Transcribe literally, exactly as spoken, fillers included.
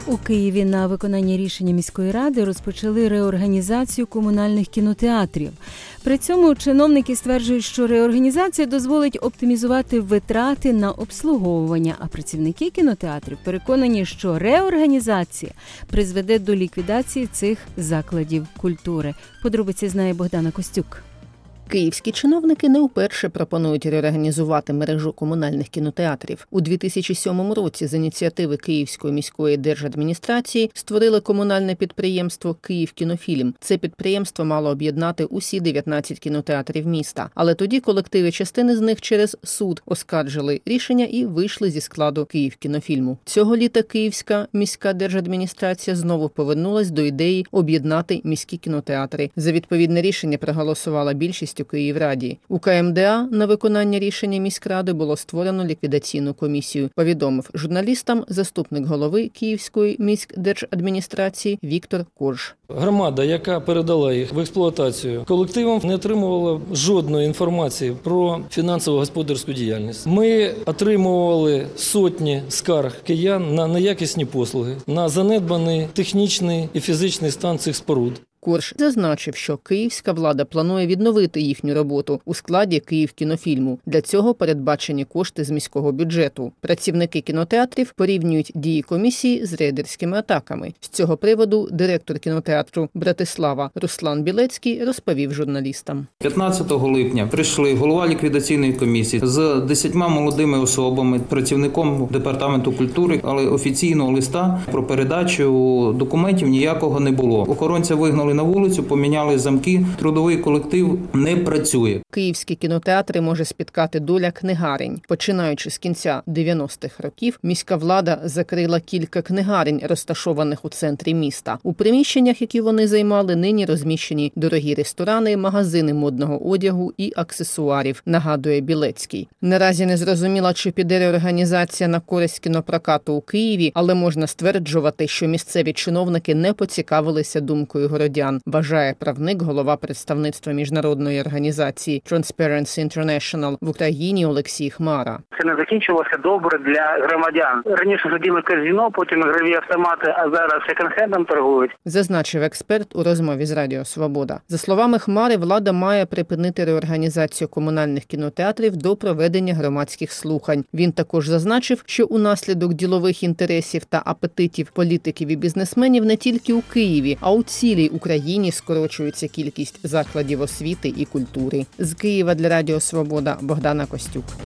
У Києві на виконання рішення міської ради розпочали реорганізацію комунальних кінотеатрів. При цьому чиновники стверджують, що реорганізація дозволить оптимізувати витрати на обслуговування, а працівники кінотеатрів переконані, що реорганізація призведе до ліквідації цих закладів культури. Подробиці знає Богдана Костюк. Київські чиновники не вперше пропонують реорганізувати мережу комунальних кінотеатрів. У дві тисячі сьомому році з ініціативи Київської міської держадміністрації створили комунальне підприємство «Київкінофільм». Це підприємство мало об'єднати усі дев'ятнадцять кінотеатрів міста. Але тоді колективи частини з них через суд оскаржили рішення і вийшли зі складу «Київкінофільму». Цього літа Київська міська держадміністрація знову повернулась до ідеї об'єднати міські кінотеатри. За відповідне рішення проголосувала більшість у Київраді. У ка ем де а на виконання рішення міськради було створено ліквідаційну комісію, повідомив журналістам заступник голови Київської міськдержадміністрації Віктор Корж. Громада, яка передала їх в експлуатацію колективам, не отримувала жодної інформації про фінансово-господарську діяльність. Ми отримували сотні скарг киян на неякісні послуги, на занедбаний технічний і фізичний стан цих споруд. Корж зазначив, що київська влада планує відновити їхню роботу у складі «Київкінофільму». Для цього передбачені кошти з міського бюджету. Працівники кінотеатрів порівнюють дії комісії з рейдерськими атаками. З цього приводу директор кінотеатру «Братислава» Руслан Білецький розповів журналістам. п'ятнадцятого липня прийшли голова ліквідаційної комісії з десятьма молодими особами, працівником департаменту культури, але офіційного листа про передачу документів ніякого не було. Охоронця вигнали на вулицю, поміняли замки, трудовий колектив не працює. Київські кінотеатри може спіткати доля книгарень. Починаючи з кінця дев'яностих років, міська влада закрила кілька книгарень, розташованих у центрі міста. У приміщеннях, які вони займали, нині розміщені дорогі ресторани, магазини модного одягу і аксесуарів, нагадує Білецький. Наразі не зрозуміло, чи піде реорганізація на користь кінопрокату у Києві, але можна стверджувати, що місцеві чиновники не поцікавилися думкою городян, вважає правник, голова представництва міжнародної організації Transparency International в Україні Олексій Хмара. Це не закінчилося добре для громадян. Раніше сиділи казино, потім ігрові автомати, а зараз секонд-хендом торгують. Зазначив експерт у розмові з Радіо Свобода. За словами Хмари, влада має припинити реорганізацію комунальних кінотеатрів до проведення громадських слухань. Він також зазначив, що унаслідок ділових інтересів та апетитів політиків і бізнесменів не тільки у Києві, а у цілій Україні скорочується кількість закладів освіти і культури. З Києва для Радіо Свобода Богдана Костюк.